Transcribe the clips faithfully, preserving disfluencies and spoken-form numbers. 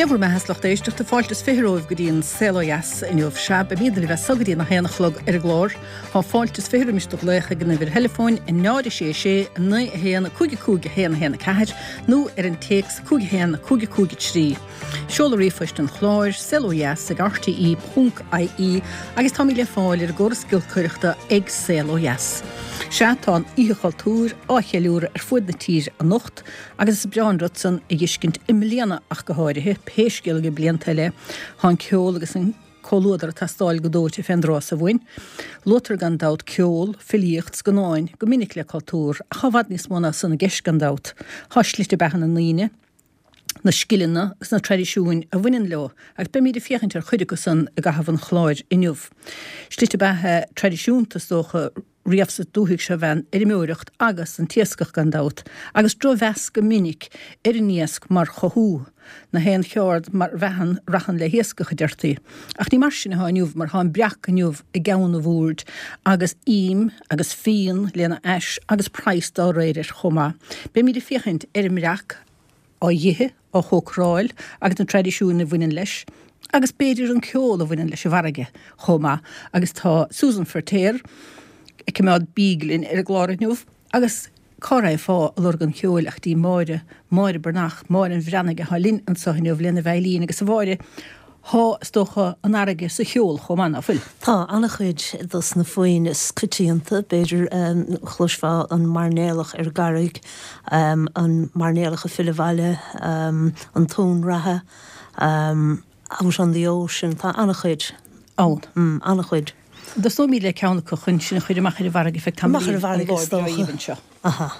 Gefur me heslach éis de fáiltas féróibh go dtíon selojas in jobh se be míidir bheith sagadí na héanachlog ar glór, há fáiltas féir misteach lecha gan bhir telefóin in náidir sé sé na héana cúige cúige héana héana ceir, nó ar an téex cúige héana cúige cúige trí. Seolaí fuist an chláir selojas ag R T E dot I E agus tá le fáil ar ggóras gilcuireachta ag selojas. Se tá íchailtúr ácheúr ar fuid na tír a nocht agus is Brian Rutson i dhiscint imlíana ach go háirithe péisgil go bliantaile há ceol agus an cholúdar a tastáil go dóirte fendrás a bhain. Lótar gan dát ceol, filíocht gnáin go minic le cultúr a chafad níos móna sanna geis gan dát, háslite bechan na líine, na skillina is na tradiisiún a bhainean leo ag be míad fiochann ar chuide go san a gahabh an chláir inniuh. Slite bethe tradiisiúnta stócha riamh sa dúthaigh se bhean ar imiúireacht agus an tiascach gan dát, agus dro bheas go minic ar níosc mar chothú na héan cheard mar bhehan rachan le héascacha deirtaí. Ach ní mar sin ha aniuh mar há breach aniuh i gceann a bhúrd agus im, agus fion, léna eis, agus price dá réidir chomá. Be míad fiochann ar imireach á dhithe á chócráil agus an tradiisiún a bhainean leis, agus béidir an ceol a bhainean leis a bharige chomá, agus tá Susan Fertéir ag cumad bíglin ar a gláraniuh, agus choraibh fá a lorgan ceol ach tí máire, máire bernach, máire an bhreanige hálinn an sohanniuh lena bhailín agus a bháire há stocha an aige sa cheol chomán a fuil. Tá anna chuid dus na foin is cutíanta beidir um, chlusfá an marnélach ar garig, um, an marnélacha filihile, um, an tún rathe, um, agus an the ocean, tá anna chuid. Ád. Mm, anna chuid. Dus nó míle ceanna go chun sin chuidir machir a bharige feic tam Machir a bharige stocha. seo. Aha.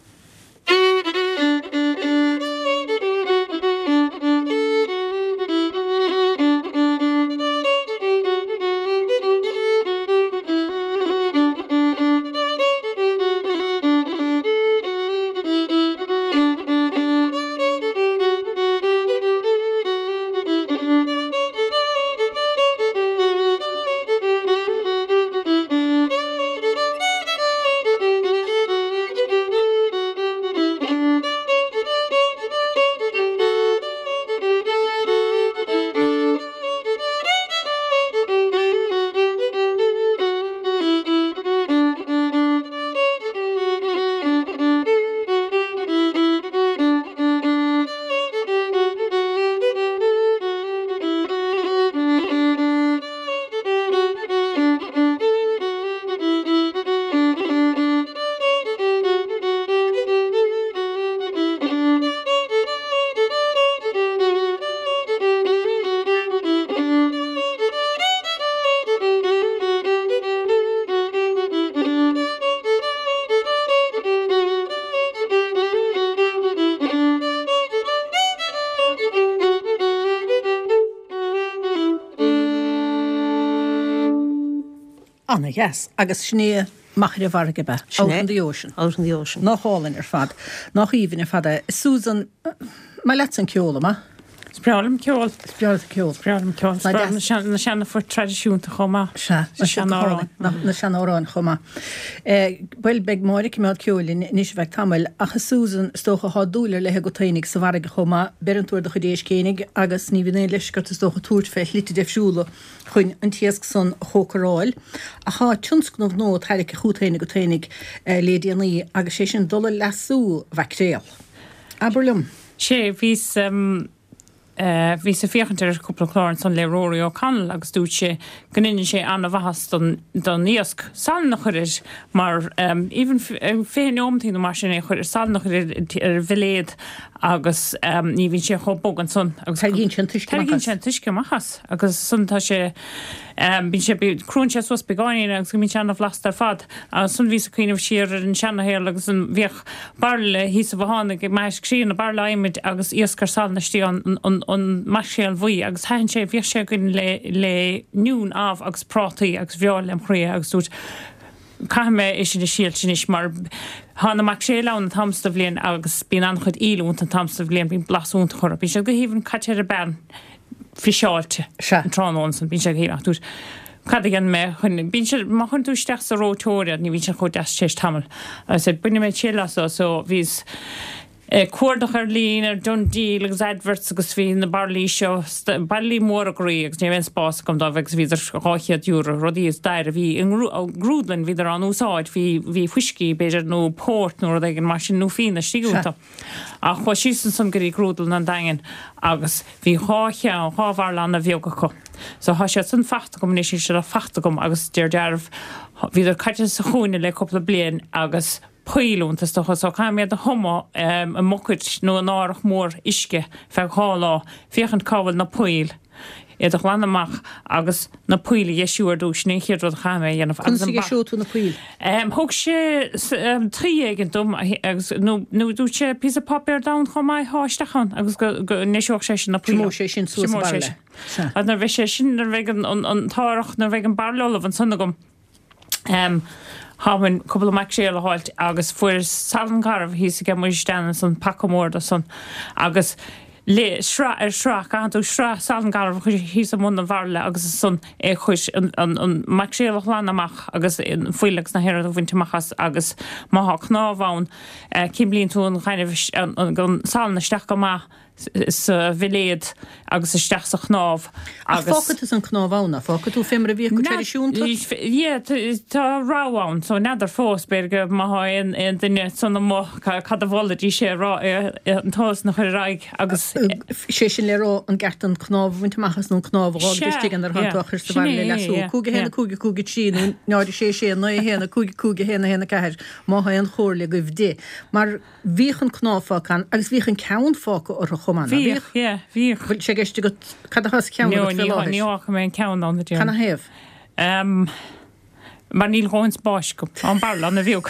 Anna, yes, agus sné machir a bharige be. Out in the ocean. Out in the ocean. Nach hálinn ar fad, nach íomhann ar fada. Susan, má leit an ceola ma? Sprealm ceol. Sprealm ceol. Sprealm ceol. Sprealm na seanna for tradiisiúnta chomá. Se, na seanárán. Na seanárán chomá. Well, beg máire cumad ceolin níos bheith tamil, achas Susan stócha há dúlar lethe go tainnig sa bharige chomá, beran túir do chudéis cénig, agus ní bhíon leis go stócha túirt feit liti defisiúla chuin an tiasc san chócaráil. A há tionscnúh nó thairig chútainnig go tainnig lédianaí agus sé sin dul lasú bhacréal. Aberlum. Sé, vís um, uh, vís a fiochantar cúpla chlárin san le róí ó canal agus dúit sé gannine sé anna bhahas don, don níosc sal nach chuir mar um, even féin ómtíí mar sin é chuir sal nach chuir ar bhiléad agus um, ní bhín sé chobógan son agus Targín sin tuisce Targín sin tuisce machas agus sun tá sé um, bín sé crún sé sos begáin agus go mín seanna flastar fad agus sun vís a cuioineh siar an seanna héir agus an bhíoch barle hís a bháinnig meis críon na barla imid agus íoscar sal na tí an an marisial bhuí agus hain sé bhíoh sé gon le le nún áh agus prátaí agus bheáil am chrí agus dút Caime is sin síl sin is mar hána mac sé lán tamsta bblion agus bíon an chud ílúnt an tamsta bblion bín blasúnta chora. Bín se go híhann caite a ben frisáilte an tránón san bín se híach dút. Cad igen me chun bín se má chun tú steach sa rótória ní bhín se chud deis tééis tamil. Sé bunne mé chéla so so vís cuadach ar lín ar Dundee agus adverts agus bhí na barlí seo barlí mór a grí agus ní bhéon spás gom dá bhegus bhí ráchiad dúra rodí is dair a bhí grúdlan hí ar an úsáid hí hí fuiscí beidir nó pót nó ag an mar sin nó fína sigúta a chu sísan san gurí grúdlan an dain agus bhí háche an háhharla na bheoga chu. So há sé san fachta gom ní sé a fachta gom agus dear dearmh hí ar caiite sa chúine le coppla blian agus Poilúnta stocha so cha méad a homo um, a mocuid nó an árach mór isce fe hálá fiochan cabhal na poil iad a chlan amach agus na poile jeisiúar dús ní chéad rud chaime dhéanamh agus an siútú na poil. Um, Thug sé um, trí éigen dum agus nó dú sé pí a papir da chu mai háistechan agus go neisiúach sé sin na poil. sé sin sú barle. A na bheith sé sin ar bheith an tárach na bheith an barleolah an sanna gom. Um, Háin cúpla meach sé le háilt agus fuair salan carmh hí a mu stean san pacamór a san agus le sra ar sra anú sra salan carmh chu hí am mna bharle agus san é chuis an meach sé leán amach agus foiilegus na hir a bhaintteachchas agus maitha knábháin cimlíonn tú an chaineh gan salan naisteach go má sa bhiléad agus isteach sa chnáb agus fágad is an knábhána fágad tú fémara bhí go tradiisiúnta? Ié tá ráháin so neidir fós beirge maithain in duine sanna mo cad a bhla dí sé rá an tás nach chuir raig agus sé sin le rá an gceart an knáb bhaintteachchas nó knábháil an ar hanachir sa bhile leú cúga héna cúga cúga tíú náidir sé sé na héna cúga cúga héna héna ceir maitha an chóirla go bhdé mar bhíchan knáfácan agus bhíchan ceann fáca ar chomana. Bhí, yeah, bhí. Bhfuil sé geiste go cad a has ceann No, ní ácha mé ceann an dé. Canna héamh? Um, mar níl háins báis go an barla na bhiúg.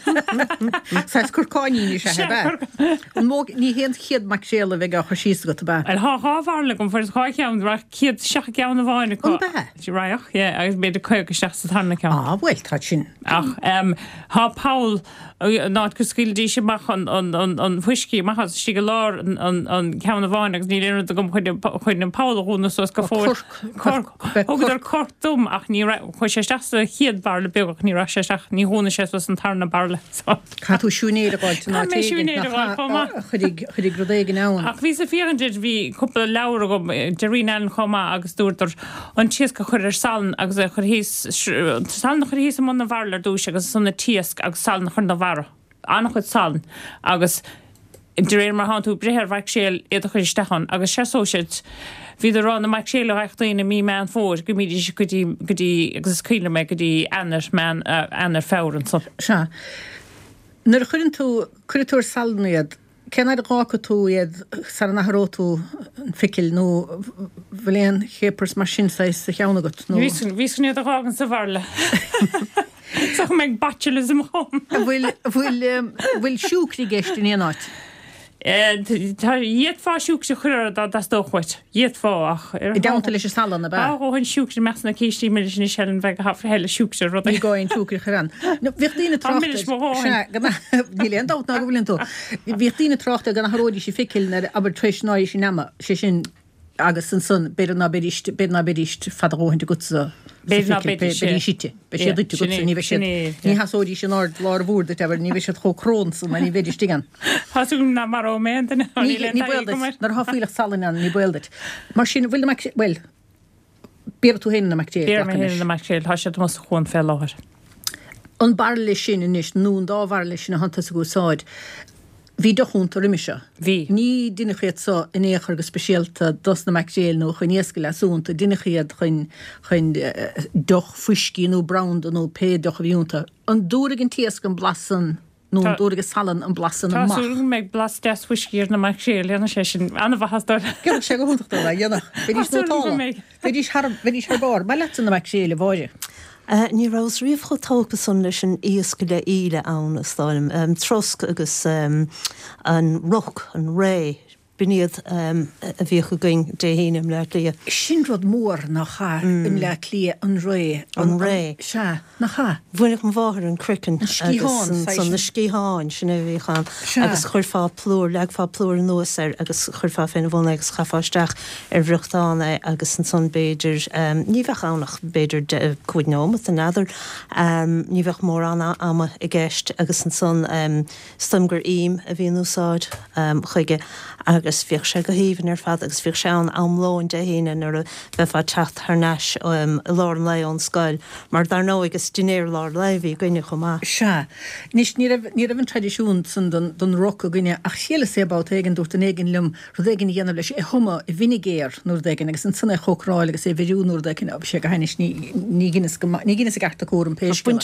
Sais curcáíní sé hebbe. Ní héan chiad mac séla bheith a chusí go ba. El há háhharla gom fuir chá ceann ra chiad seach ceann na bháinna go. Sí raach, agus beidir chuig go seach sa tanna ceann. Ah, bhfuil tá sin. Ach, um, há Paul ná go sciildí sé mach an an fuiscí machchas sí go lár an ceann na bháin agus ní léanú gom chuin an Paul húna sos go fór Thugad ar cortúm ach ní chu sé steachsa chiad barle beagach ní ra séach ní húna sé was an tarna barle. Catú siúnéad a gáilte ná chudig grodéige náin. Ach ví a fíanid hí cúpla leabhar go deín an chomá agus dúirtar an tíos go chuir ar salan agus chur híos salan chur híos am na bharlar dúis agus sanna tíosc agus salan chur na bhara. Annach chud salan agus de réir mar háú brethir bhaid séal iad a chuir stechan agus sé sóisiid hí a rán na maic séile heachtaína mí me an fór go míidir se gotí agus cíile me gotí anar me anar fáran so. Se. Nar chuann tú cuireúir salnaíad cenar gácha tú iad sa nachró tú ficil nó bhléon chépers mar sin sa cheanna go. Bhí a gágan sa bharla. Sa meid bachelorsim hom. Bhfuil bhfuil siúcrí geist in éáit. Tá iad fá siúg se chuir a dastóchhaid. Iad fáach. I dáanta leis salan na ba. Áhain siúg sem measna cíistí mé sin sean bheith ha heile siúg se rud. Í gáin túcri churan. Bhíochtína trochtta. Bhíon dát ná go bhfuiln tú. Bhíochtína trochtta gan thródí sé ficil na aber trísnáid sin nama sé sin agus san sun beidir na beidirist beidir na beidirist fadaróhainte gutsa. Beríte be sé duú ní ní hasódí sin ná lá bhúr eber ní bhís cho crón san ní beidir stigan. Hasún na mar óménta nar haíach salin an ní buildet. Mar sin bhfuil well bear tú héna meché na meché has sé mas chun fé láhar. An barle sin inis nún dáhharle sin a hananta go sáid. Bhí dochúnta riimiise. Bhí. Ní duine chéad sa in éair go speisialta dos na meicéal nó chuin éasca leúnta, duine chéad chuin chuin doch fuiscí nó brown nó pédoch a bhíúnta. An dúragin tías an blasan nó an dúragus salan an blasan an mach. Tású meid blas des fuiscíir na meicéal leanna sé sin anna bhhastar. Ceir sé go húntaachta le dhéanach. Bhídís nó tála. Bhídís bhídís thbáir, mai leat na meicéal bháide. Ní rás riomh chu tópa san leis an íosca le íle ann stáilm. Trosk agus an roch, an ré, biniad um, a bhíoch go going dé hínim le lia. Sin rud mór nach cha im le lia an ré An ré. se nach cha. Bhuiineach an bháthir an cricin scíthán, san na scíháin sin a bhíchan agus chuir fá plúr, leag fá plúr nuas ar agus chuir fá féna bhna agus chafáisteach ar bhruchtána agus an son béidir um, ní bheith annach béidir cuid nómat an adar um, ní bheith mór anna ama i gceist agus an son um, stumgur im a bhíon úsáid um, chuige agus bhíoh sé go híhann ar fad agus bhíoh seán amlóin de híine ar a bheith fá techt th neis um, i lár le an scoil mar dar nó agus dunéir lár leihí gine chumá. Se. Nis ní raibhann tradiisiún san don rock a gine ach chéile sébá éigen dúirt an éigen lum ru éigen dhéanamh leis é thuma i vinigéir nuair d'éigen agus an sanna chóráil agus é bhíúnúir d'éigen ab sé go hainis ní gine sa gachta cór an péis. Buin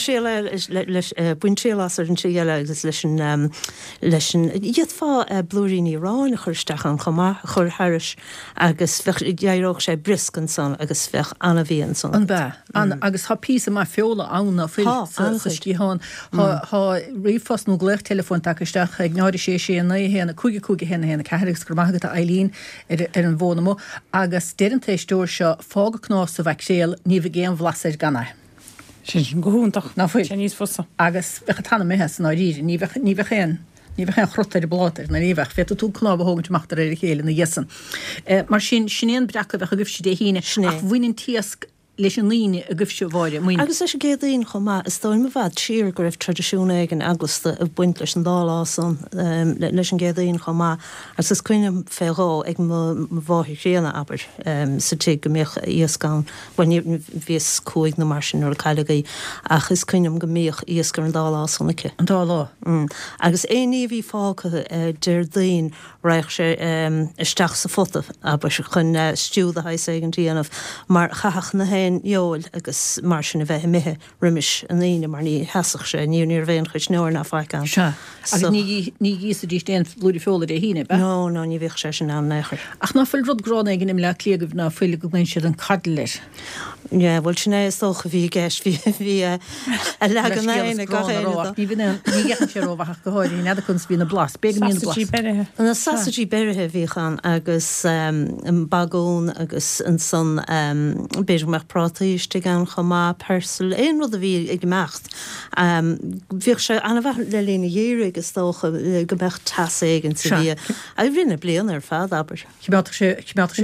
trélas ar an tríile agus leis an leis an iad fá blúirí Rán chuirsteach an chumá chur Harris agus dearróch sé briscan san agus fech anna bhíon san. An bheith agus há pí má feola anna fé tíán há rifos nó gléch telefón takeisteach ag náidir sé sé an héanana cúige cúige héna héna ceirgus gur maigad a Eileen ar an bhnamó agus déan tééisúir seo fága knás a bheith séal ní bh géan bhlasaid ganna. Sin goúntaach ná faoi níos fosa. Agus becha tanna méhes ná ríidir ní bheith chéan. Ní bheith chrotair bláir na níbheith fé tú cláb hágann teachtar ar chéile na dhéan. Mar sin sinéan brecha bheith a gibh si dé híine ach bhhainn tiasc leis an líine a gibh se bháide. Agus é sé géadaon chumá is dóim a bhd tír go raibh tradiisiúna ag an agusta a buint leis an dálásan leis an géadaon chumá agus is cuiine férá ag bháthir chéanana aber sa tí go méoch íoscán bhain bhíos cúig na mar sin ar caiilegaí ach is cuiinem go méoch íoscar an dálásannice. An dálá. Agus éí bhí fácha deir daon raich sé isteach sa fota aber se chun stúd a hais ag an tíanamh mar chaach na hé jóil agus mar sin a bheith mithe riimiis an líine mar ní heasach sé níor níor bhéon chuis nóir na fáicán. Se. Agus ní gíos a dtí déan lúdi fóla é híine be? No, no, ní bhíh sé sin an nechar. Ach ná fuil rud grán ag im le cléagah ná fuile go gin siad an cadlir. Ja, bhil sin é tócha bhí gceist bhí a legan éine go ní bhíine ní gechan sé róbhaach go háirí neidir chun bí na blas be míon blas. An sasaí beirthe bhíchan agus an bagún agus an son beidir meach prátaíiste gan chomá persel éon rud a bhí ag mecht. Bhíoh sé anna bheith le lína dhéir agus tócha go mecht tas éigen sa bhí a rinne blian ar fad aber. Chibáach sé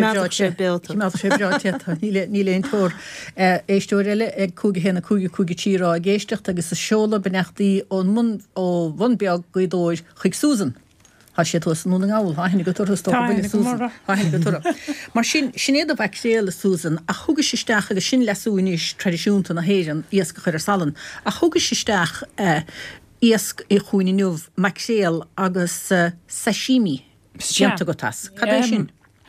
sé ní léon tóir éistúir eile ag cúige héna cúige cúige tírá a géistecht agus a seola benechtaí ón mun ó bhain beag goidóir chuig Susan. Tá sé tú nú an gáil hainna go tutá hainna go tura. Mar sin sinnéad a bheith chéile Susan a thugus sisteach agus sin leúníos tradiisiúnta na héan íasc chuir salan a thugus sisteach íasc i chuoine nuh macséal agus sashimi sianta go tas. Cadé sin?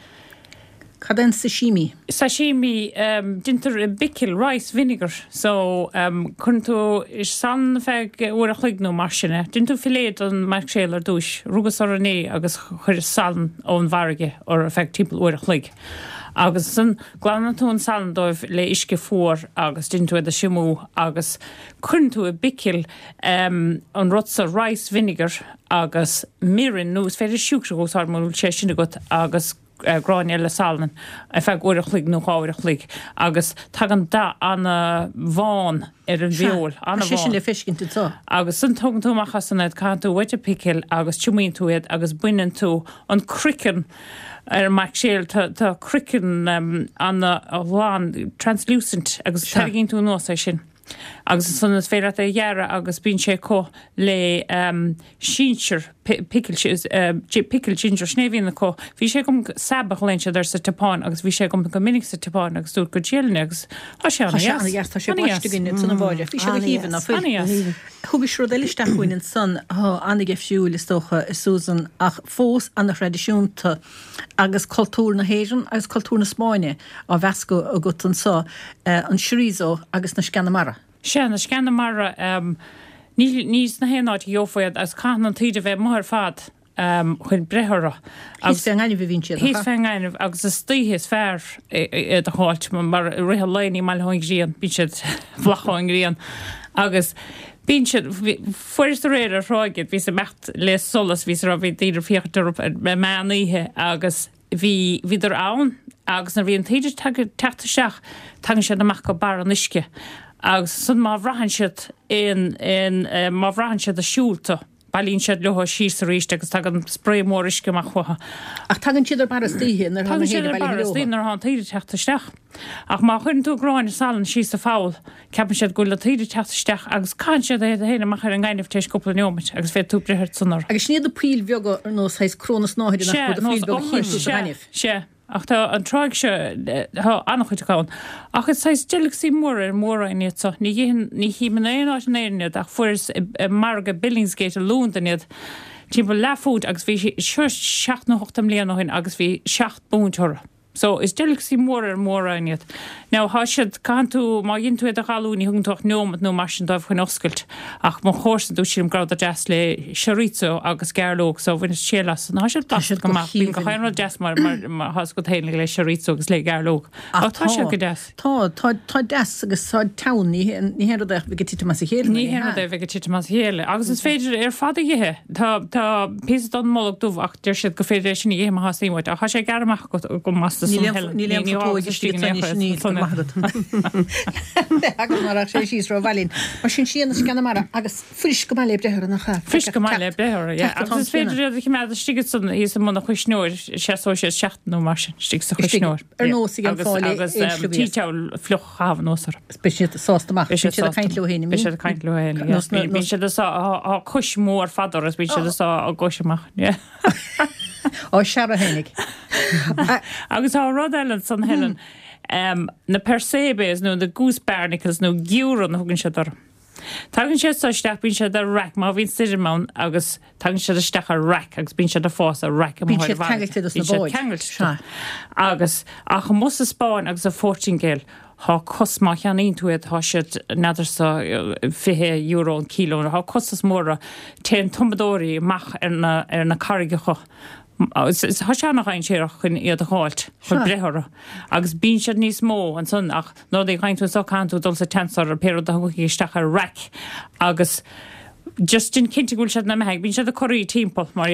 Cadén sashimi? Sashimi um, dinter a bicil rice vinegar, so um, chun tú is san feig uair a chuig nó mar sinne. Din tú filéad an macséal ar dúis, rugus ar an é agus chuir salan ón bharige ar a feig timp uair a chuig. Agus san glána tú an salan dóibh le isce fuór agus din tú a simú agus chun tú a bicil um, an rotsa rice vinegar agus mirin nús féidir siúcra gos ar múl sé sinna got agus Uh, gráine le salan a feag uair a chlig nó cháir a chlig agus tagan da anna bháin ar an bheol anna bháin le fiscin tú tá agus san tugan tú machchasanid cá tú weite picil agus tiúmín tú iad agus buinean tú an cricin ar mac séal tá cricin um, anna bháin translucent agus targinn tú nó sé sin. Agus san is féile a dhearra agus bín sé có le um, síir pickle ginger snéhíonna có. Bhí sé gom sabach leintse ar sa tapáin agus bhí sé gom go minic sa tapáin agus dúr go díalne agus á sé anna sé bhaiste sanna bháile. Bhí sé go híhann á Thugus ru eileisteachhuiin in san anna geh siúil is tócha is Susan ach fós anna tradiisiúnta agus cultúr na héan agus cultúr na Spáine á bhesco a gut an sá an srízo agus na Scanamara. Se na Scanamara um, níos na héáid jófoiad as cáan an tíide bheith mar fad um, chuin brethra. Hís fé gáineh vín siad. Hís fé gáineh agus is tíhés fearr a háilt mar rithe léí mai háing ríon, bí siad flachaing ríon. Agus Bín fuirsta réir a ráigid ví a mecht le solas ví a bhí idir fiochttar meíthe agus hí viidir ann agus na bhí an téidir teachta seach tan sé amach go bar an isce agus san má bhrahan siad in má bhrahan siad a siúlta. Balín siad leth síos a ríiste agus tag an spré mór isce amach chutha. Ach tagann siad ar bar tíhé nar Tá sé bar an tíidir teachtasteach. Ach má chun tú gráin salan síos a fáil ceapan siad goil a tíidir teachtasteach agus cá siad é héna mar an gaiineh teéis cúpla neomid agus fé tú brethir sannar. Agus sníad a píl bheaga ar nó sais crónas náidir nach sé sé. Ach tá an tráig se annach chuid gáin. Ach is sais stilig sí mór ar mór in iad so ní hí man éon áit an éiad ach fuirs marga Billingsgate a lúntainiad timp lefút agus bhí seir seach na hochtam léanahin agus bhí seach búntóra. So is stilig sí mór ar mór in iad. Now há siad canú má dhéntú a galúní húntocht nómad nó mar sin dóibh chun oscailt ach má chósan dú sim grad a jazz le seríto agus gearlóg so bhain sélas ná siad tasiad go má bhín go chainrá jazz mar mar has go téinnig le seríto agus le gearlóg. Ach tá siad go jazz. Tá tá jazz agus tá town ní ní héad a bheith tite mas héile. Ní héad a bheith tite mas héile. Agus is féidir ar fada ihe. Tá tá pí don molog dúh ach deir siad go féidir sin ihe has níhaid a cha sé garmach go mas Ní agus mar sé síos rá bhhailín. Mar sin síana scanna mar agus fris go le brethir nach cha. Fris go le brethir, agus féidir a me a stigad san hí sem mna chuisnúir sé só sé seachtú mar sin stig sa chuisnúir. Ar nóí an fáil agus títeil fluch chahan nósar. Speisiad sástaach sé a caiintlú héine mí. Sé a caiintlú héine. Bhí sé á chuis mór fadar as bhí sé á goisiach. Ó se a hénig. Agus á Rod Island san Helen um, na Persebes nó na Goosebarnicles nó giúran thugann se dar. Tagann sé soisteach bín se a rack má bhín sidirmán agus tagann se isteach a rack agus bín se a fás a rack Bín sé ceangailte agus ach an mus a Spáin agus a Fortingale há cosma cheanín túad há siad nadidir sa fihe euro an kíló há costas móra té tumbadóí mach ar na, ar na carige cho. Tá seannach ein séach chun iad a háilt chun brethra agus bín siad níos mó an son ach nó é chaintú so canú dul sa tensar a péad a isteach a rack agus Justin cinnte gúil sead na meig, bín sead a choirí timppla mar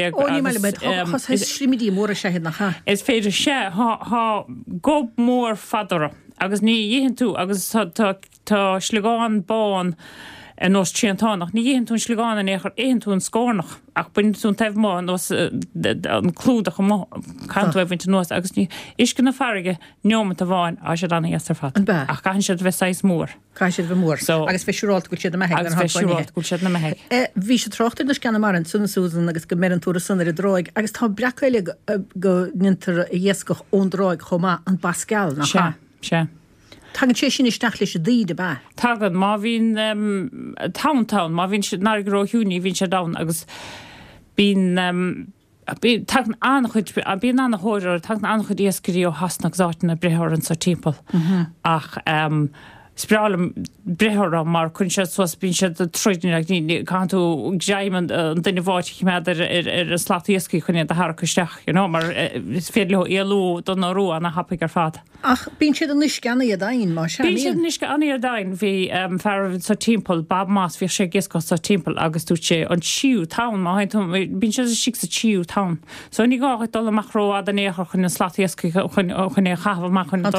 slimidí mór sé nach cha. Is féidir sé há go mór fadara agus ní dhéhann tú agus tá sligáin bán en nos tjentánach ní héan tún sligáin an échar éhan tún scórnach ach buin tún tef má nos an clúdach má cantu efint nos agus ní isce na farige neomant a bháin a sé anna éastar fat ach gan siad bheith seis mór Ca siad bheith mór agus fé siúrált gúil siad na meheig agus fé siúrált gúil siad na meheig Bhí sé trochtar na scanna mar an sunna Susan agus go meran túra sunna a dróig agus tá breacaile go nintar a dhéascach ón dróig chomá an Pascal nach sé sé Tagan sé sin isteach leis a díide ba. Tagad má bhín um, towntown, má bhín nar gró hiúní bhín sé da agus bín um, tagan annachchuid a bín anna hóir tagan annachchuid éascarí ó hasnach záitina brethir an sa timppla mm-hmm. ach um, Sprálam brethra mar chun sé suas bín sé troidirach ní canú gaiman an duine bháid chiimead ar ar an slátíoscaí chun a thracuisteach mar féadleo éalú don árú anna hapaigh ar fad. Ach bín siad an níosce anna a dain má se. Bín siad níosce anna a dain bhí fearhann sa timppla bab más bhí sé gisco sa timppla agus tú sé an siú town má bín sé si sa siú town. So ní gáid dul amachró a an éair chun na slátíoscaí chun é chahamach chun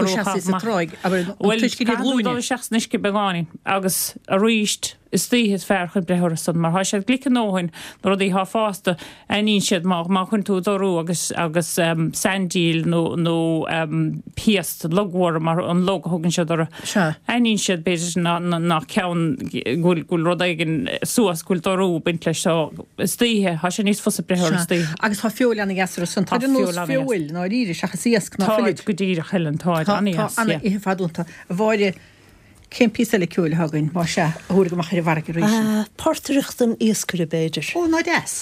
dorú seachs níosce begáin agus a ríist is tíhis fear chun brethir san mar há sé glica nóhain nó dí há fásta aíon siad má má chun tú dorú agus agus um, sandíl nó nó um, piast loghhar mar an log thugann siad ar aíon siad beidir nach ceann gúil gúil rud aigen suas gúil dorú bint leis seo is títhe há sé níos fusa brethir is tí. Agus tá fiúil anna gasar san tá fiúil ná ríidir seachas síos ná fiúil go dtír a chiann táid anna ihe fadúnta bháide Cén pí le ciúil hagann má se thuair go mar chuir bhar go ríis. Páirteachtain iascaire beidir. Ó ná des.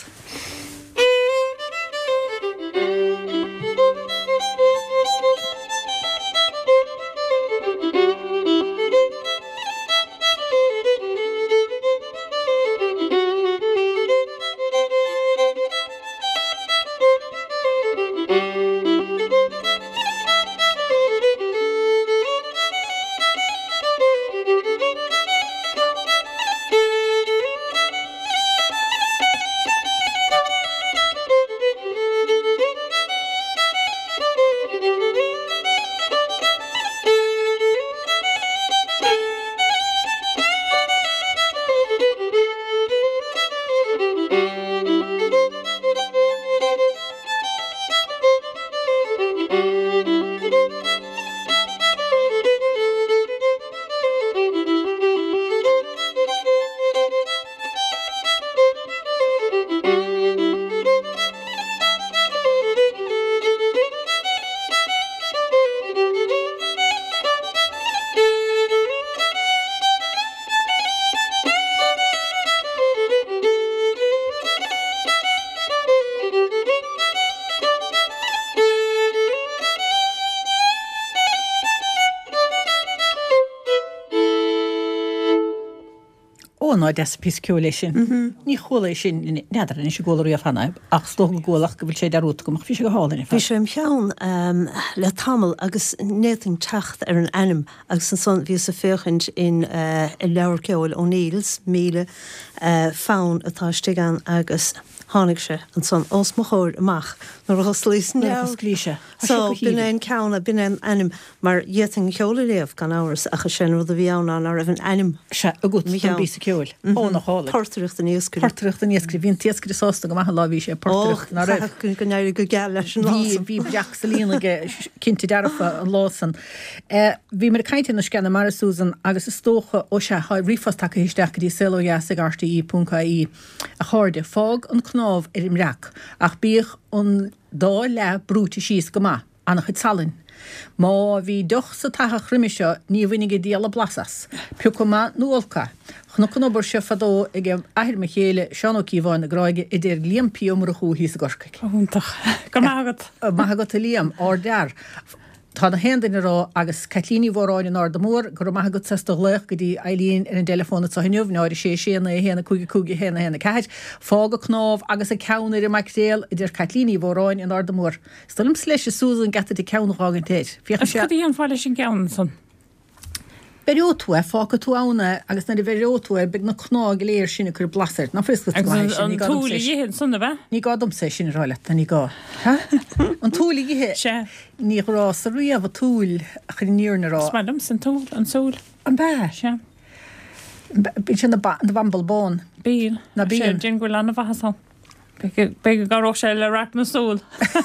ná de pisciúlé sin. Ní chola sin nedar in sé ggóí a fanna ach sto ggólach go bhfuil sé darút gomach fi go hána. Bhí sé cheann le tamil agus néting techt ar an anim agus an son bhí sa féchint in i leabhar ceil O'Neills míle fán atá stigan agus hánig se an son osmachóir amach nó a slís slíise. So bin ein ceanna bin an anim mar dhéting cheola léamh gan áras a chu sin rud a bhí anna ar an anim. Se a gut mí bí ceúil ó nach hála. Portreacht a níoscri. Portreacht a níoscri hín tiescri sásta go maithe láhí sé portreacht na raibh. Gon go neir go geall leis an lásan. Bhí breach sa líonige cinnti dearfa an lásan. Bhí mar caiinte na scanna mar Susan agus is tócha ó se ha rifas take histeach dí selo jas ag artaí punca í a cháde fág an knáv er im reach ach bích an dá le brúti síos go ma annach chud salin. Má bhí doch sa tacha chrimiseo ní bhuiinnig díala blasas. Piú go ma nuolca. Chna can obair se fadó ag ahir me chéile seanóí bháin na gráige i d líampií omar a chuú hí a gorcaig. Úntaach. Go mágad. Mágad a líam á dear. Tá na hendaine rá agus catlíní bhráin in ár mór gur maithe go testa lech go dtí élíonn ar an telefóna sa hinmh náir sé séna héna chuige chuige héna héna caiid fága knáb agus a ceanir i mairéal idir catlíní bhráin in ár mór. Stalm sleis Susan gata í ceannaágan téid. Ficha sé Chuí an fáile sin ceann san. Beróú fácha tú ána agus na bheróú be na kná léir sinna chu blasir na fris an túla dhéhéad sanna bheith? Ní gádum sé sin ráile a ní gá. An túla ihe sé ní rá sa riamh túil a chu níorna rá. Smadam san túil an súl An be sé. Bí sin na bhambalbán. Bíl Na bíl. Jin go lena bhasan. Be garó sé le raach na súl.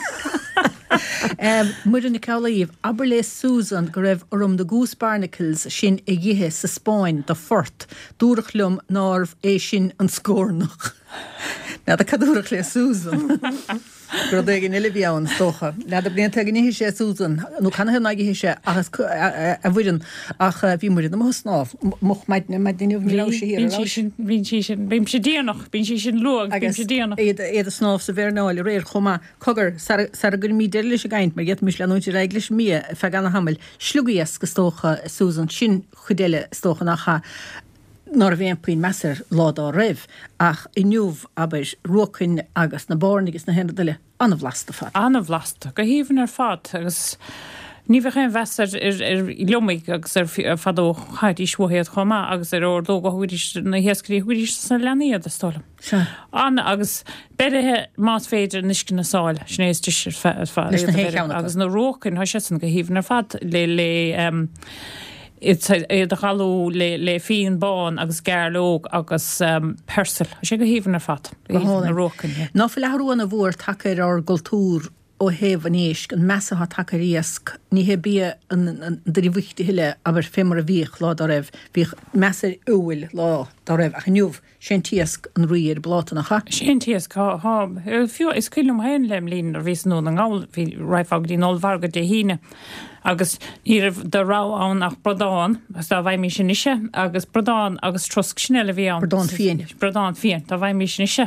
Muidir na cealaíomh aber le Susan go raibh orm de Goose Barnacles sin i ggithe sa Spáin do fort dúrachlum nárh é sin an scórnach. Na a cadúrach le Susan. Gur d gin ilibíán socha. Le a blion te hí sé Susan nó canna na hí sé agus a bhuiidir ach bhí muidir am snáf mocht meid na meid duineh mí sé hir. Bhín sí sin bím sé díanach, bín sí sin luag bím sé díanach. Iad a snáf sa bhénáil réir chumá cogur sar gur mí déile se gaint mar get mis le nóidir réiglis mí fe ganna hamil slúgaías go stócha Susan sin chudéile stócha nachcha nor bhéon puoin measar lád á raibh ach i nniuh aber rucinn agus na bárnigus na henna duile anna bhlasta fad. Anna bhlasta, go híhann ar fad agus ní bheith an vesar ar leomig agus ar fadó chaid í shuahéad chomá agus ar or dóga huiris na héascarí huiris san leanaíad a stolam. Anna agus bedethe más féidir niscin na sáil snééis tíir fad agus na rócinn ha sé san go híhann ar fad le le It's a galú le le fion bán agus gearlóg agus um, persel. sé go híhann ar fat na rócin. Ná fi leharúna bhór takeir ar gultúr ó héhanéis an measatha takeíasc ní hé bí an drí bhuichtta hiile aber fémar a bhíoch lá a raibh bhíh measar uil lá dá raibh a chniuh sé tíasc an riir blátan nach cha. Sé tíasc há fiú is cuilm hain lem lín ar vís nó an gáil hí raifag dí nóvarga de híine. agus ír de rá an nach brodáin as dá bhaid mí sin isise agus brodáin agus trosk snelle bhí an Brodáin fiin. Brodáin fiin tá bhaid mí sin isise.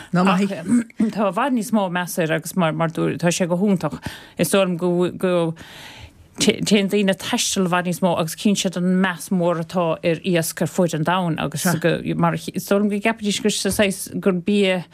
Tá bhaid ní smó measar agus mar marú tá sé go húntaach is dóm go go té dtíine teistal bhaid ní smó agus cín siad an meas mór atá ar íascar fuid an dain agus mar dóm go gapidís gur seis gur bí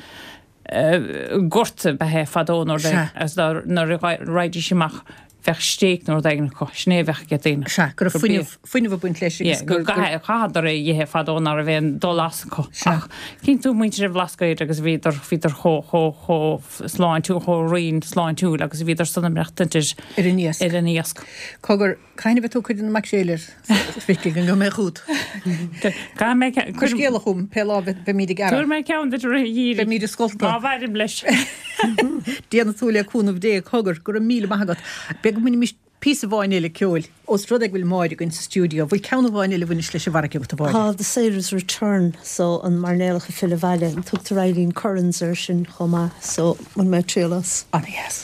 gorte bethe fadón or as nar ráidir simach bheith stéic nó dagan chu snéhheith get daine. Se gur fuiineh buint leis gur chadar é dhé fadón ar a bhéon dó lasco. Cín tú muinte bh lascaid agus bhíidir fiidir cho cho sláin tú cho rion sláin tú agus bhíidir sanna mreachtantir ar a níos. ar a níosc. Cogur caiine bheith tú chuid an macséilir fiici an go mé chuút. Chus céala chum pe lá be míad gar. Túir mé ceann de dhíí Be míad scolta. Má bhaidim leis. Déanana túla cúnmh dé cogur gur a míle maigat. Be go mini pí bháinile ceúil ó strudeg bhfuil máid gon sa stúdio, bhfuil ceanna bháinile bhaine leis a bharce bh báid. Tá the Sailor's Return so an marnéalacha fillhile an tucht railín Currans ar sin chomá so man mé trélas. Ah, yes.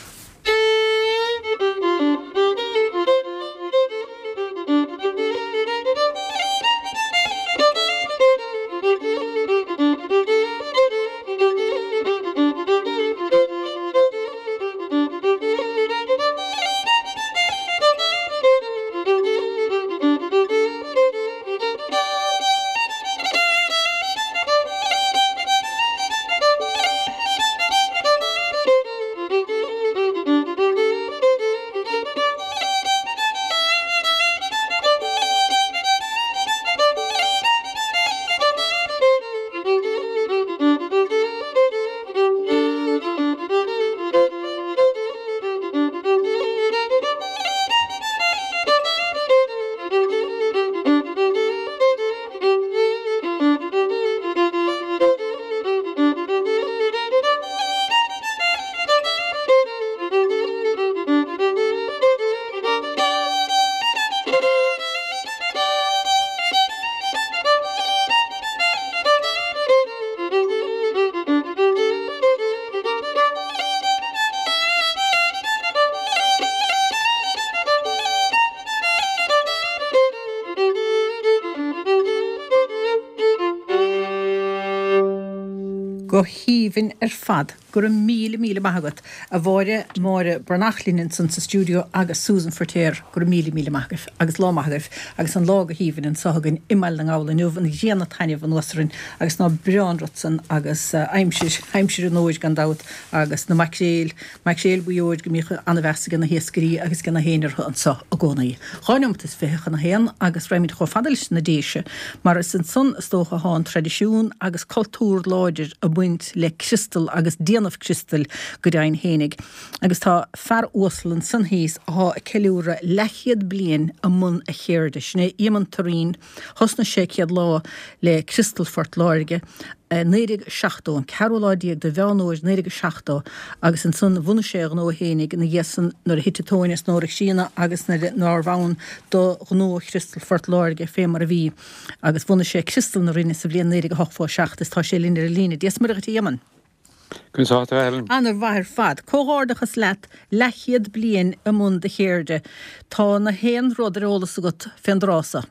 go híhann ar fad gur míle míle maigad a bhre mar branachlín san sa stúdio agus Susan Fortéir gur míle míle maigah agus lámaigah agus an lága híhann an sagan imeil an gála nuh an dhéana taineh an Wasrin agus ná Breanrotsan agus aimsir aimsir an óid gan dat agus na Macséil Macséil buóid go mícha anna bheasa gan na héascarí agus gan na héanaar an sa a gcónaí. Cháineamtas fécha na héan agus raimid cho fadalis na déise mar is an son stócha há an tradiisiún agus cultúr láidir a buint le crystal agus déanamh crystal go dain hénig. Agus tá fear óslan san híos há a ceúra lechiad blian a mun a chéirde sné iman tarín hosna sé cead lá le crystal fort láirige nérig seachtó an Caroládíag de bheanóir nérig seachtó agus an sun bhuna sé an ó hénig na dhéasan nar hitatóinas nóra sína agus nar bhain do gnó crystal fort láirige fé mar a bhí agus bhuna sé crystal na rinne sa bblion nérig hochfá seachtas tá sé línar lína díos mar a tíaman. Anar bhair fad, cóhádachas leat lechiad blian a mun de chéirde tá na héan rudarólas agat fendrása.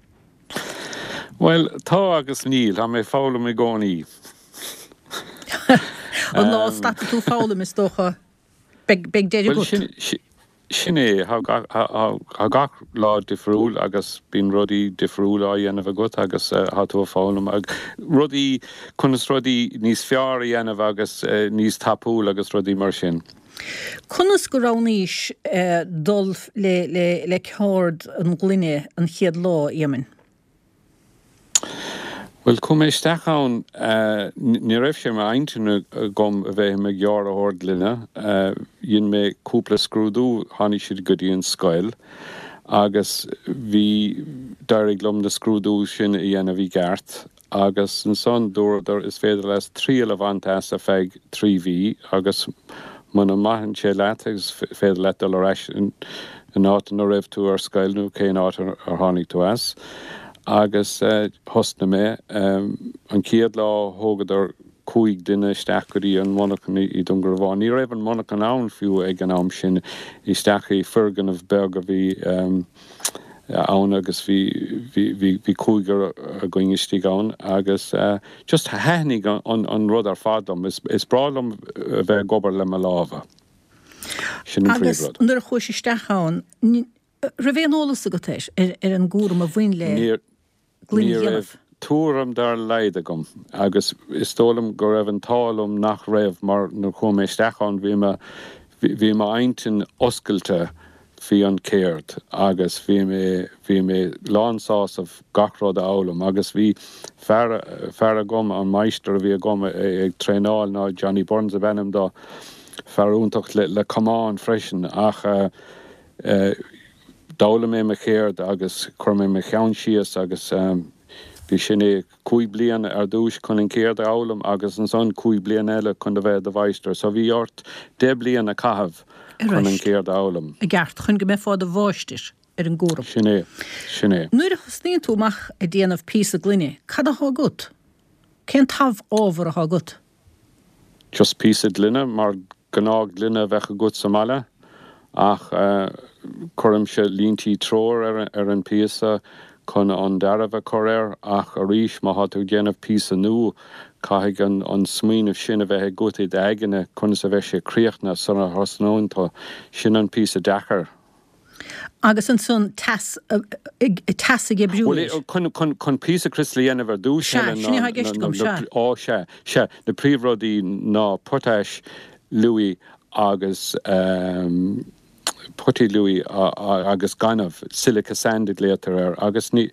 Well, tá agus níl, ha mé fála mé gáí. An ná stata tú fála is dócha beg déidir gut. Sinné, ha gach lá difriúil agus bín rudí difriúil á dhéanamh agat agus ha tú fálam. Rudí chunas rudí níos fear a dhéanamh agus níos tapúil agus rudí mar sin. Cunas go ráníis dul le ceard an glunne an chiad lá Yemen? Well, cum é stachán ní raibh sé mar aintine gom a bheith me gear a hord linne, dhéon mé cúpla scrúdú tháinig siad go dtí an scoil, agus bhí dairg lom na scrúdú sin i dhéanamh bhí gart, agus an son dúradar is féidir leis trí levantas a feig trí bhí, agus man an maihan sé leat agus féidir leat dul ar eis an áit an raibh tú ar scoilnú cé áit ar tháinig tú as. agus uh, hosna mé um, an ciad lá hógad ar cúig duine steachí an monachan i dungur bháin. Ní raibh an monachan ann fiú ag an am sin i steachí fergan of beg a bhí um, ann agus bhí cúigar a goingistí ann agus uh, just henig an, an, an rud ar fádam is, is brálum a bheith gobar le a láha. Sin an agus nuair a chuis steachán ra bhéonolalas a go téis ar an gúram a bhain le Ní raibh túram dar leide gom, agus is tólam go raibh an tálam nach raibh mar nó chum é steachán bhí bhí ma aintin oscailte fi an céirt, agus bhí mé lánsáas of gachrád álam, agus bhí fear gom an meister bhí gom ag tréáil ná Johnny Burns a bhenim dá fearúntacht le, le Comán freisin ach uh, uh, dála mé me chéird agus chuir mé me cheann síos agus um, bhí sinné cúig bliana ar dúis chun an céird álam agus an son cúig blian eile chun a bheith a bhaistar. So bhí ort de blian a cahabh chun an céird álam. A gceart chun go mé fád a bháistir ar an gúram. Sinné, sinné. Nuair a chusníonn túmach a déanamh pí a glunne, cad a hágut? Cén taobh ábhar a hágut? Just pí a glunne, mar gnág glunne bheith a gut Somália. ach uh, chuirm se líntí tróir ar, ar an píasa chun an darabh choréir ach a ríis má hatú déanamh písa nua caithfidh an, an smaoinemh sin a bheith gut i d'aigeine chun sa bheith sé críochna san a thosnóntá sin an písa dachar. Agus an son tas tas a gebrúir. Chun chun písa crystalíana bhar dúis sinna ha gist gom se. Á se, se, na príomhrodí ná potáis luí agus um, Putty Louis uh, uh, agus ganamh silica sanded létar ar agus ní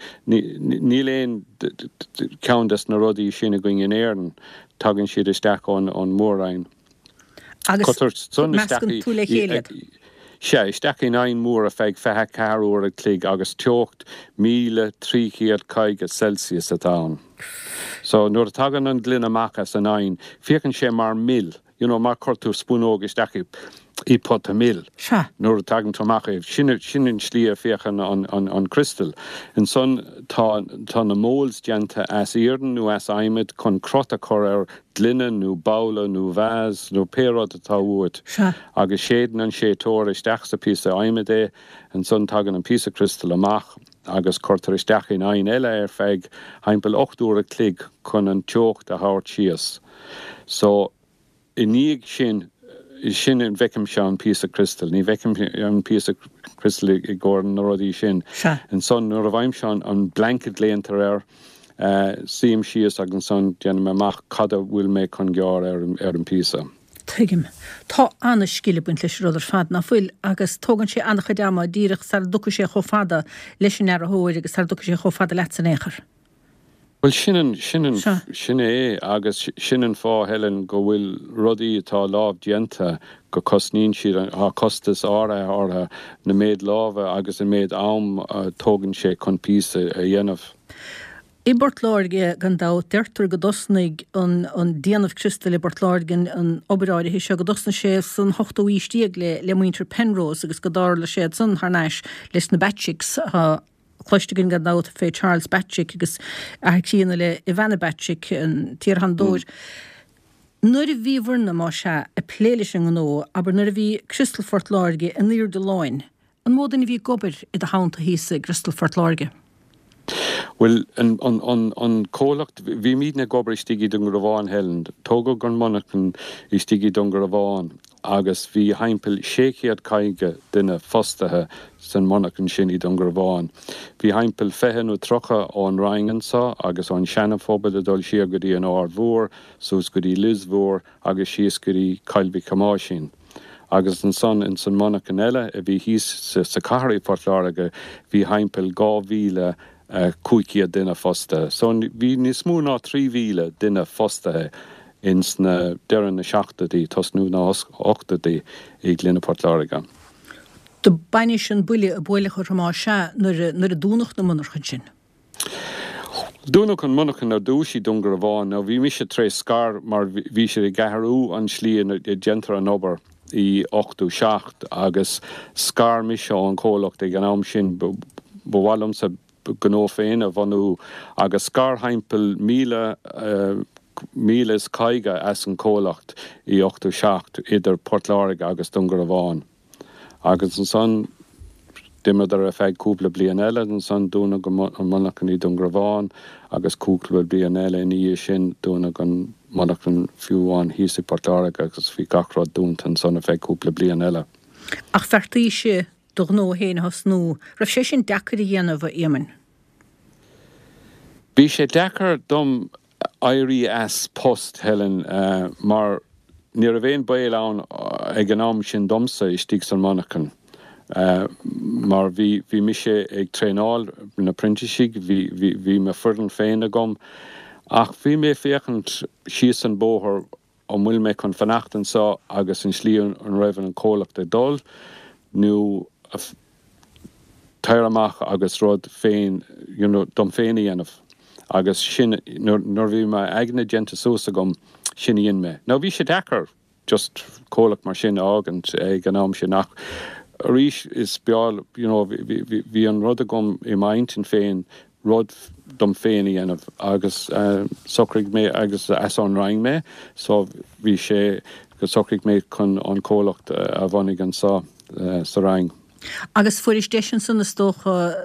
léon ceantas na rudaí sinna going in éireann tagann siad isteach ón mórrain. Agus meascann tú le chéiliad. Se, isteach in ein mór a feig fethe carúir a clig agus teocht míle tríchéad caige Celsius a tán. So nuair tagan an glunne amachchas an ein, fiacann sé mar mill, you know, mar cortú spúnóg isteach I pot a mil. Sure. Nor tagen tomach sinne sinnen slie fechen an an an crystal. En son ta ta na mols gente as ierden nu as aimet kon krotta korer glinnen nu baule nu vas nu perot ta woord. Sure. Agus sheden an sé tor is dachse piece aimede en son tagen an piece crystal amach. Agus korter is dach in ein elle er feig heimpel ocht ure klig kon an tjocht a hart chies. So iníag sin sin in bhecem se an píosa crystal, ní bhecem an píosa crystal i gcóran na rudaí sin. An son nuair a bhaim se an blanket léantar air, uh, siam sios ag an son déanam amach cada bhfuil mé chun gear ar ar an píosa. Tuigim. Tá anna scile buint leis rudidir fad na fuil agus tógann sé annach chuideama díreach sar ducha sé cho fada leis sin ar a hóir agus sar ducha sé cho fada leatsan éair. Well sinan sinan sinna é agus sinan fá helen go bhfuil rudaí atá láb dianta go cosníonn siad á costas ára ára na méid lábha agus i méid am tógann sé chun píosa a dhéanamh. I Bortláirge gan dá deirtar go dosnaig an an déanamh crystal i Bortláirgen an oberáide hí se go dosna sé san hochtó ístíag le le muintir Penrose agus go dáir le séad san tharnáis leis na Batchicks a chluistegin gan dá fé Charles Batchick agus a cíanna le Ivana Batchick an tíorhan dóir. Nuair a bhí bhurna má se a pléiles an gó, aber nuair a bhí Crystal Fortláirge an níor de láin, an módan a bhí gobar i d hánta hísa Crystal Fortláirge. Well, an an an an cólacht bhí míad na gobar istigi don go bháin helen, tóga gan monachan istigi don go bháin, agus bhí heimpel séciad caige duine fostathe san monachan sin i don go bháin. Bhí heimpel fehan ó trocha ón Ryangansa agus an seanafobal a dul siar go dtí an ár mhór, sos go dtí Lismhór agus sios go dtí Cailbí Camáisín. Agus an son in san monachan eile a bhí hís sa Cahraí Portláirge bhí heimpel gá mhíle Uh, cúici a duine fosta. So bhí ní smú ná trí mhíle duine fostathe ins na deireann na seachtaí tosnú ná ochtaí i Glynna Portláirge. Do baine sin buile a buile chu má se nuair a dúnach na munarchan sin. Dúnach an munachan ar dúsí don go bháin, ná bhí mise tré scar mar bhí sé i gceathrú an slíon i gentar an obair i ochtú seacht agus scar miseo an cólacht ag an am sin bhhalam sa gó féin a bhanú agus scar heimpel míle uh, míles caige as an cólacht i ochtú seacht idir Portláirge agus don go bháin. Agus an son dimmadar a feid cúpla bliain eile an son dúna go monachan i don go bháin agus cúpla bliain eile ní sin dúna gan monachan fiúháin híos i Portláirge agus bhí gachrad dúnt an son a feid cúpla bliain eile. Ach fertaí sé do nó héana has nó, rah sé sin dechar i dhéanamh éimen. Bhí sé dechar dom éirí as post helen uh, mar níor a bhéon bail ann ag an am sin domsa i stíg san monachan. Uh, mar bhí bhí mise ag tréáil na printisig, bhí bhí me furdan féin a gom, ach bhí mé féchant síos an bóthir an bhfuil mé chun fanachtan sa agus an slíon an raibhann an cólacht a dul, nó teir amach agus rud féin, you know, dom féin i dhéanamh. Agus sin, nor bhí me agna genta sósa gom sin íon me. Ná bhí sé dechar just cólacht mar sin ágant ag an am sin nach. Arís is beáil, you know, bhí an rud a gom i maintin féin, rud dom féin i dhéanamh agus uh, socraigh mé agus as an rang mé, so bhí sé go socraigh mé chun an cólacht uh, a bhanig an sa uh, sa rang. Agus fuiris deisian sanna stócha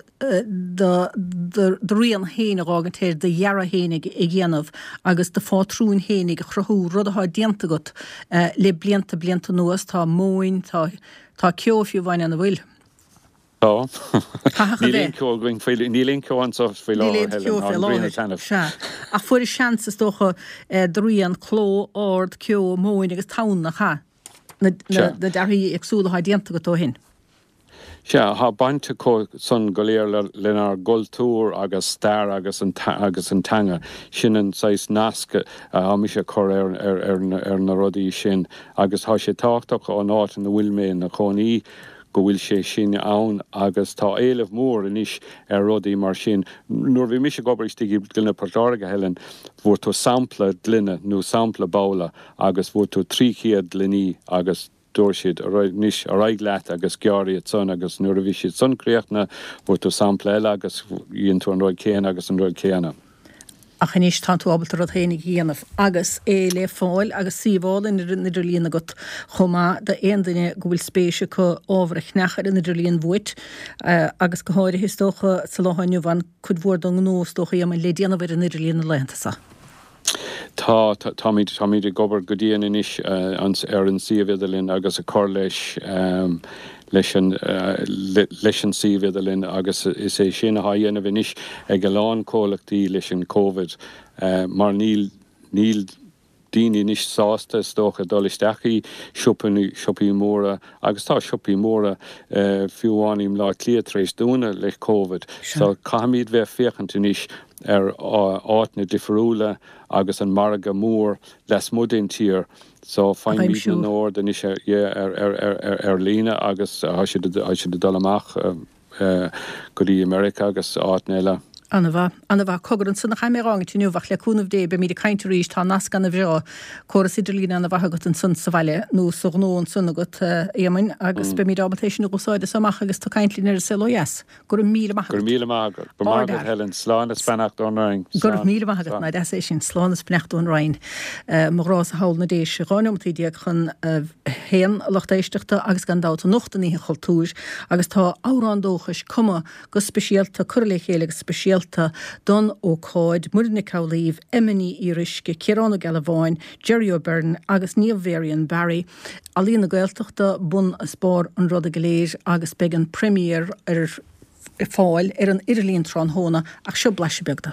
de rion héine ágantéir de dhearra hénig i ghéanamh agus de fátrún hénig a chrothú rudathá dianta got le blianta blianta nuas tá móin tá ceofiú bhain an bhfuil. Tá. Nílíon ceol going féile, nílíon ceol an sa féile helen. A fuiris seans is tócha de rion cló ord ceo móin agus tána cha na dearthaí agsúlathá dianta go tó hin. Se ha bainte có son go léir lenar goltúr agus star agus an agus an tanga sin an seis nasca a mi sé chor ar ar ar na rudaí sin agus há sé táchtach an áit na bhfuil mé na choní go bhfuil sé sin ann agus tá éileh mór inis ar rudaí mar sin. Nuair bhí mi sé gobar istí Glynna Portláirge helen bhfuair tú sampla glynne nó sampla bála agus bhfuair tú tríchéad glynní agus dúirsiad a roiid níos a roiid leat agus gearí a son agus nuair a bhí siad suncréachna bhfuair tú sampla eile agus íon tú an roiid céana agus an roiid céana. A chaníos tá tú ábaltar a hénig dhéanamh agus é le fáil agus síomháil in idir líonna got chomá de aon duine go bhfuil spéise go ábhar a chnechar in idir líon bhuait agus go háir histócha sa láhainniu bhain chud bhór don nóstócha am le déanamh ar in idir líonna leanta sa. Tá Tommy Tommy de gobar godían inis ans ar an sividalin agus a corleis um, leis an leis an sividalin agus is é sin a haana vinis ag galán cólachtaí leis an COVID uh, mar níl níl Dini nis sásta stocha dolisteachí siúpaí siúpaí móra agus tá siúpaí móra uh, fiúháim lá cléatrééis dúna le COVID. So caimíad bheith féchantanis ar áitna difriúla agus an marga mór les mudin tír. So fein mí an nóir den is ar ar lína agus a si de dolamach go dtí America agus áitnéile. Anna bha anna bha cogur an sanna chaimé rang túniu bhach le cúnmh dé be mí de caiinte ríéis tá nas gan a bhreo choras idirlína anna bhagat an sun sa bhaile nó so nó an sunna go éamain agus be mí dábatéisi nó gosáide samach agus tá caiintlín ar Cell O S gur míle magat gur míle magat go magat helen sláán spennacht an rain gur míle magat na de sé sin sláán spennacht an rain marrás a haul na déis ránomtí diaag chun héan lochtéisteachta agus gan dáta nochta ní choultúir agus tá árán dóchas cuma go speisialta curla chéile speisial don ó cáid Murna Cowlíh, Emily Iriske, Ciarán Galvain, Jerry O'Byrne agus Neil Varian Barry, Alína Gaeltachta bun a spór an rud a galéir agus began premier ar fáil ar an Irlíon trán hóna ach seo bleise beagda.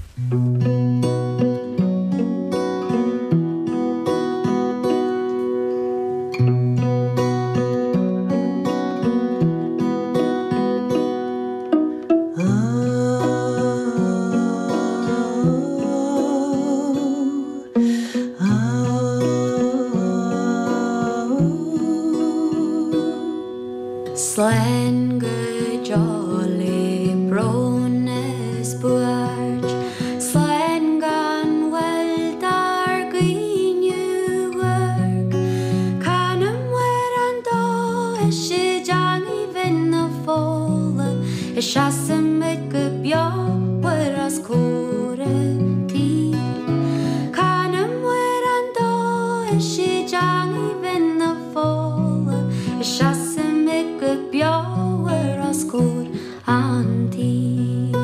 Slen go jolly brones buarch, slen gan well dar gwyniu work, canam wer an do is she jangi vinna fola, is shasam mit gubyo wer as kore ti, canam wer an do is she jangi vinna fola, is shasam bjóir as cúr antí.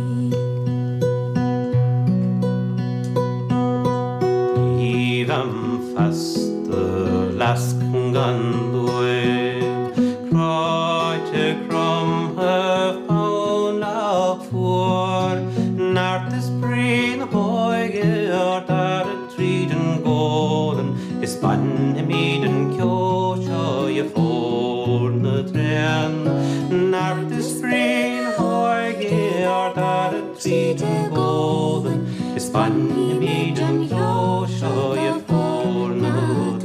Íram fastu lascan gan dúib, cráite cromtha fón a fuór, nartas brín hóige ar dar a tríd an gólan, is banna míd an cio seo i fór na trean, nartas brín hóige ar dar a tríd an gólan, is banna míd an cio seo i fór na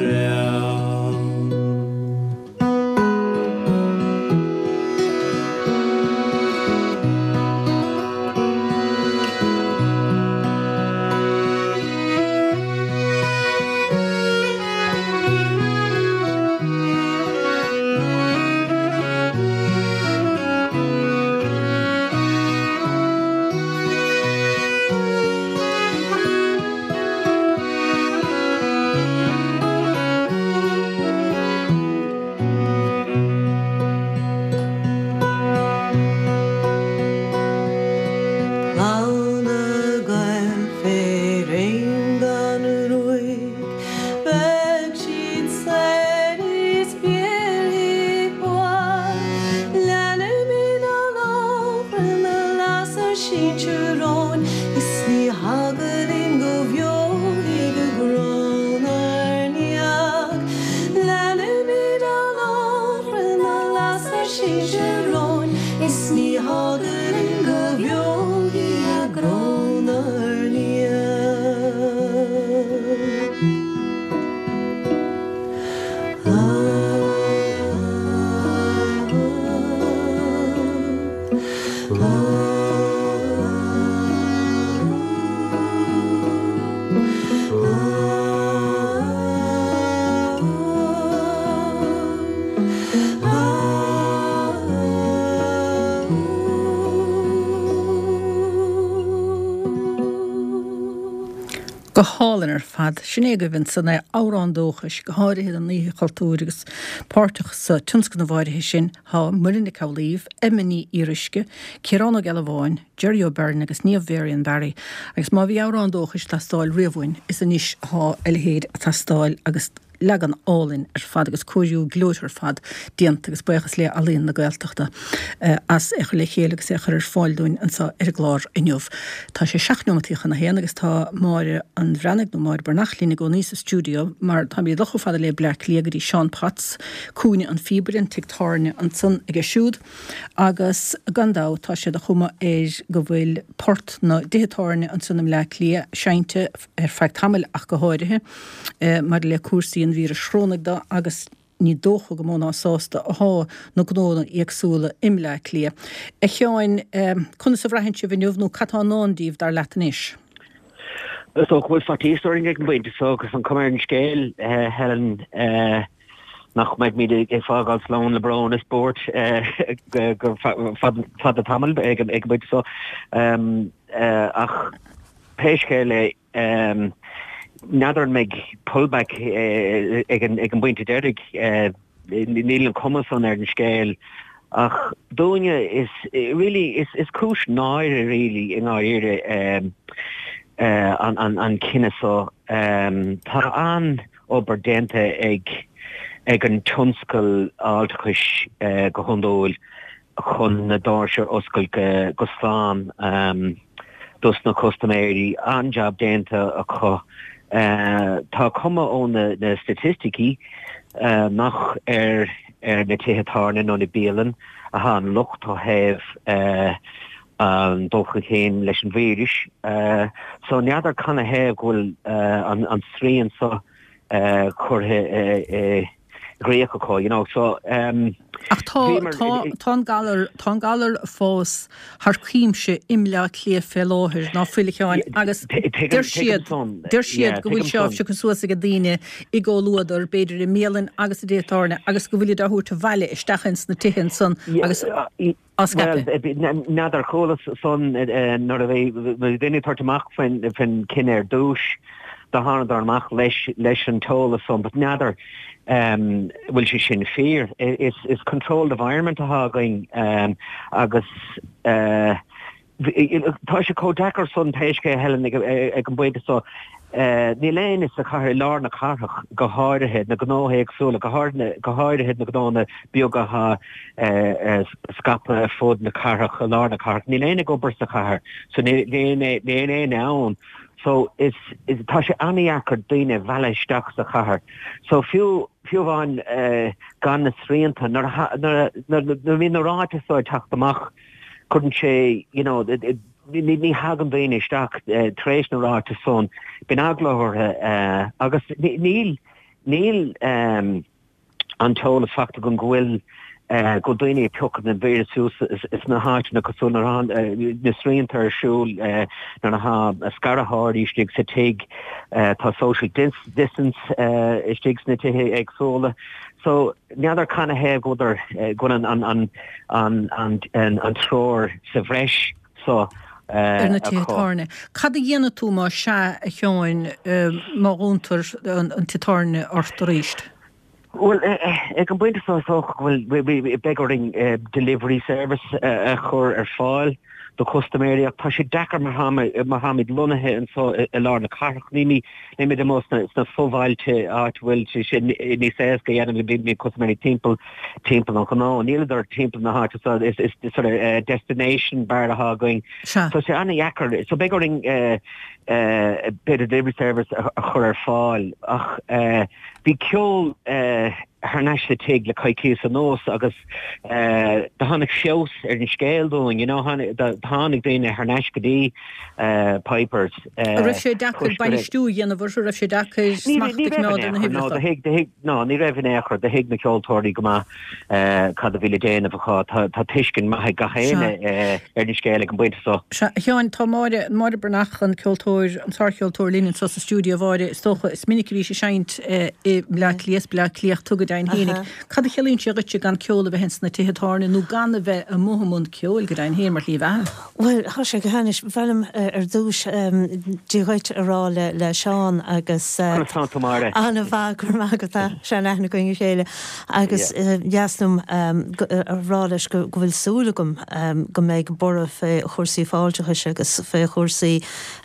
trean. Go hálan ar fad sinné go bhín sanna árandóchas go háirithe an ní cultúragus páirteach sa tunscan na bhairthe sin há murinna cabhlíomh imní iriske Ciránna Galháin, Jerry O'Byrne agus Niamh Varian Barry agus má bhí árandóchas tastáil riamhhain is a níos há eilhéad a tastáil agus legan álinn ar fad agus cóisiú glóir fad diant agus buchas le alíon na gailteachta as eich le chéile agus eich ar fáilúin an sa ar glár inniuh. Tá sé seaachnomatícha na héana agus tá máire an bhrenig nó máir barnachlína go níos sa stúdio, mar tá bí locha fada le bleir léagarí Sean Potts, cúine an fibrin, tictarne an sun ag siúd, agus gandá tá sé a chuma éis go bhfuil port na détarne an sunnam le lia seinte ar fecht hamil ach go háirithe, mar le cuasaí vír a srónag da agus ní dócha go móna sásta a há nó gnóna agsúla imle lia. E cheáin chuna sa bhreithint se bhiniuh nó catá nándíomh dar letanis. So bhfuil fatíúing ag an buinte so gus an cumir an scéil Helen nach meid mí ag fágáil slán le brán is sport gur fad a tamil ag an buinte so ach péiscéile Nadar meg pullback ag an buinte derig níl an commas an ar an scéil ach dóine is really is is cúis náire really in áire um, uh, an an an cinenne so um, tá an ober dente ag ag an tunscail altchuis uh, go hundóil chun na dáir oscail go go slán um, dus na customéri anjab dente a cho Uh, tá cuma ón na, na statistiki uh, nach ar ar na téhetarne nó na bíalan a ha an lucht ó hef uh, an dulcha chéin leis an víris. Uh, so neadar canna hef ghfuil uh, an, an srían so uh, churthe uh, uh, réachá, you know, so um, ach tá galar tá galar fós haar cíimse imle lé fé láthir ná fuileáin agus dir siad dir siad go bhfuil seáh se go suasa go daine i ggó luadar beidir i mélan agus a détarne agus go bhfuil athúta bhaile istachans na tihan son agus nadar cholas son nar a bheith duine tartamach fan cinnéir dúis da hánadarmach leis leis an tóla son, but nadar um will she sin fear is is controlled environment a hagoing um agus uh tá se có dakar son teisce helen ag an buinte so uh ní lein is a char lá na carach go háirithe na gnóhéag súla go háne go háirithe na gnána bioga ha uh scapa fód na carach a lá na carach ní lein go bursa char so ní ní ní nán so is is tá se aniachar daine bheileisteach sa chahar so fiú fiúháin uh, gan na sríanta nar hí na ráte sóid taachtamach chun sé you know ní ní hagan daine isteach trééis na ráte son bin agláthirthe uh, agus níl níl um, antóla facta gon ghfuil Uh, go daine tuchad na bhéir sús is na háit na cosú na na sríontar siúil na na ha a scarahard istig sa tig tá social distance istig na tithe agsúla so neadar canna heh go ar go an an an an an an tróir sa bhreis so ar na títarne. Cad a dhéana tú má se a teáin má úntar an títarne orta ríist? Well, ag an buinte so bhfuil begaring delivery service a chur ar fáil do customéria tá sé dechar Mohammed lunathe an so i lá na carach níimi níimi de mós na fóhailte áit bhfuil sé ní sé go dhéanam le bíd mí customéri timppel timppel an gná níleidir timppel na háit so is is sort of uh, destination bar a ha going so sé anna jacker so begaring uh, uh, bit of delivery service a chur ar fáil ach uh, Bhí ceol haar neis le teag le caiici san nós agus uh, de hánig seos ar an scéaldóing, you know, de hánig daine haar neis go dtí uh, pipers. Uh, raibh sé dachar bailistú dhéanamh raibh sé dachar smachtaigh nád an hibhreachta? No, ní raibh an éachar, de hiig na ceoltóirí go má cad a bhíle déanamh acha tá tuiscin maithe gachéine ar an scéala an buinte so. Cheáin tá máire máire bernach an ceoltóir an tarceoltóir líonn sa stúdio bháire stocha is minic rí sé seint i bleach lías bleach líocht tugad dain hénig. Cad chelín se ritse gan ceola bheit na títhetána nó gan bheith a móhamún ceol go dain héar mar lí bhe. Well, há sé go hanis bhem ar dúis díghait ará le le seán agus anna bha gur mágad se lena going chéile agus jaasnum ráis go bhfuil súlagum go méid go bor fé chósaí fáiltecha agus fé chósaí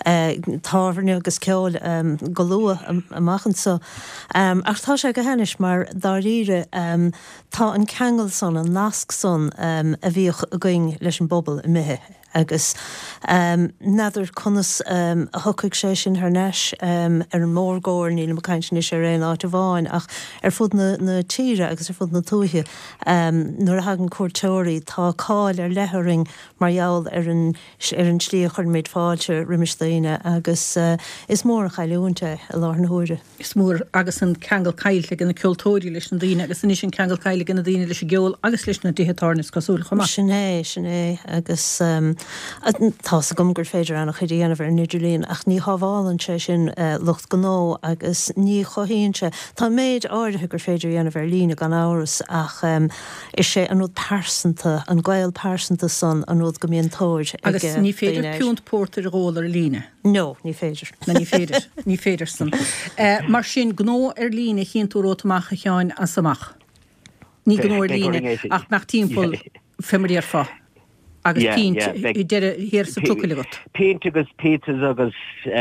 táhane agus ceol go lua amachchan so. Ach tá sé go hanis mar dá ríre tá an ceangal son an nasc son a bhíoch a going leis an bobbal i mithe. agus um, nadidir conas um, a thucaigh sé sin th neis um, ar an mórgóir níl am caiint ní sé réon áit a bháin ach ar fud na, na tíre agus ar fud na túthe um, nuair a hagan cuairteoirí tá cáil ar lethering margheall ar an, ar an slíochar méid fáilte riimisteine agus uh, is mór a chailiúnte a lá na huaire. Is mór agus an ceangal cail le na ceoltóirí leis na daine agus inis an ceangal cail na daine leis geol agus leis na dithetarnas cosúil chumá. Sinné, sinné agus um, tá a gom gur féidir annach chuí anamh Nidirlín ach ní hábhálan sé sin lucht gó agus ní chohíonse. Tá méid áirithe gur féidir anamh lína gan áras ach um, is sé an nód persanta an ghail persanta san an nód go míon tóid. Agus ní féidir piúnt pórtar ghólar lína? No, ní féidir. Na ní féidir, ní féidir san. Uh, mar sin gnó ar lína chin tú rótamach a cheáin as amach. Ní gnó ar lína ach nach timppul femiríar fá. agus pínt i deire hir sa tucaile got. Pínt agus pizzas agus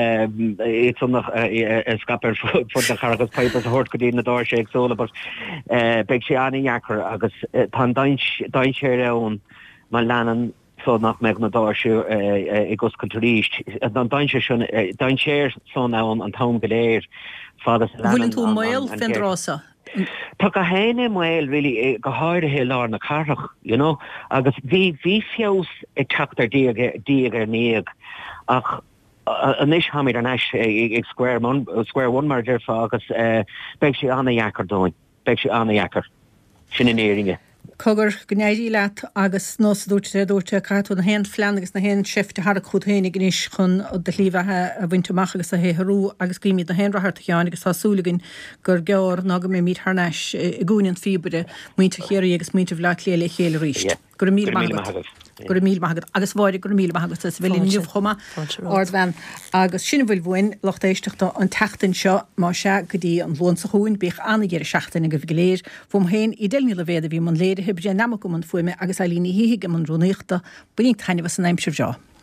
it's on the scapper for the charagus papers hort go dtína dáir sé agsúla but beag sé anna jacar agus tá dain séir ann má leanan so nach meid na dáir siú i gus contaríist. An dain séir son ann an tám go léir fádas leanan. Bhfuiln tú mail fin rása? Tá go héine mail really go háirithe lá na carach, you know, agus bhí bhí fios ag teachtar díag níag ach an is hamid an eis ag square one square one mar deirfa agus beag sé anna jacar dóin, beag sé anna jacar sin in éiringe. Cogur gnéirí leat agus nás dúirte dúirte caitú na hen flean agus na hen sifte har a chuthénig gnis chun de líbhethe a bhaintach agus a héharú agus cíimiid na hen rathart cheáin agus tásúlagin gur geir ná go mé míad thneis i gúinn fibre muinte chéirí agus muinte bhleat léile chéile ríist. Gur mí gur mí magad agus bháide gur mí magad is bhfuil nniuh chuma ordbhein agus sinna bhfuil bhin locht éisteachta an tetain seo má se go dtí an bhlón sa chuún bích anna ggéir seachtainna go bhléir fum héin i déilní le bhéad a bhí man léide heb sé nama go man fuime agus a lína hiige man rúnéachta buing taine was an aimsir seo.